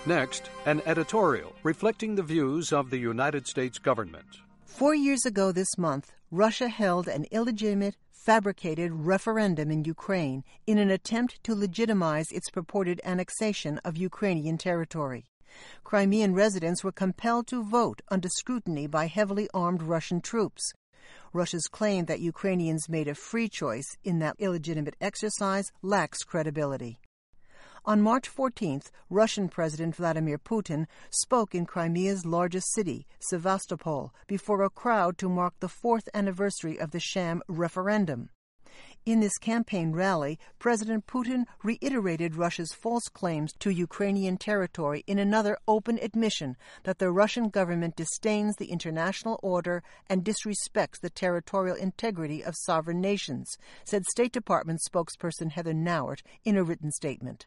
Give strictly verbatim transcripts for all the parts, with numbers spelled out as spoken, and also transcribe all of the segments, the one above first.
Next, an editorial reflecting the views of the United States government. Four years ago this month, Russia held an illegitimate, fabricated referendum in Ukraine in an attempt to legitimize its purported annexation of Ukrainian territory. Crimean residents were compelled to vote under scrutiny by heavily armed Russian troops. Russia's claim that Ukrainians made a free choice in that illegitimate exercise lacks credibility. On March fourteenth, Russian President Vladimir Putin spoke in Crimea's largest city, Sevastopol, before a crowd to mark the fourth anniversary of the sham referendum. In this campaign rally, President Putin reiterated Russia's false claims to Ukrainian territory in another open admission that the Russian government disdains the international order and disrespects the territorial integrity of sovereign nations, said State Department spokesperson Heather Nauert in a written statement.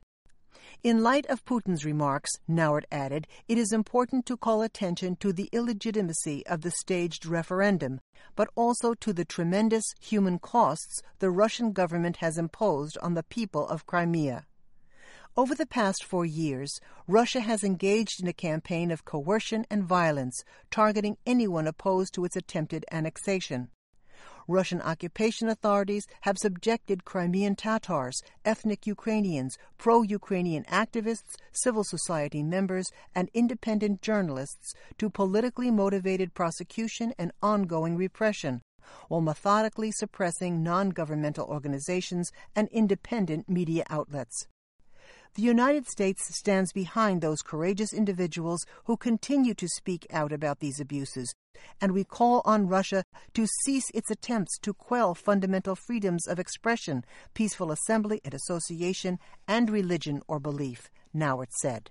In light of Putin's remarks, Nauert added, it is important to call attention to the illegitimacy of the staged referendum, but also to the tremendous human costs the Russian government has imposed on the people of Crimea. Over the past four years, Russia has engaged in a campaign of coercion and violence, targeting anyone opposed to its attempted annexation. Russian occupation authorities have subjected Crimean Tatars, ethnic Ukrainians, pro-Ukrainian activists, civil society members, and independent journalists to politically motivated prosecution and ongoing repression, while methodically suppressing non-governmental organizations and independent media outlets. The United States stands behind those courageous individuals who continue to speak out about these abuses, and we call on Russia to cease its attempts to quell fundamental freedoms of expression, peaceful assembly and association, and religion or belief, Nauert said.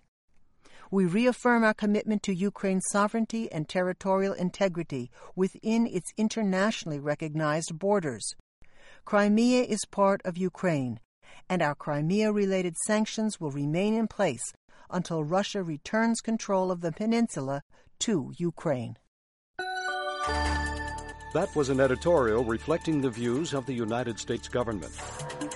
We reaffirm our commitment to Ukraine's sovereignty and territorial integrity within its internationally recognized borders. Crimea is part of Ukraine, and our Crimea-related sanctions will remain in place until Russia returns control of the peninsula to Ukraine. That was an editorial reflecting the views of the United States government.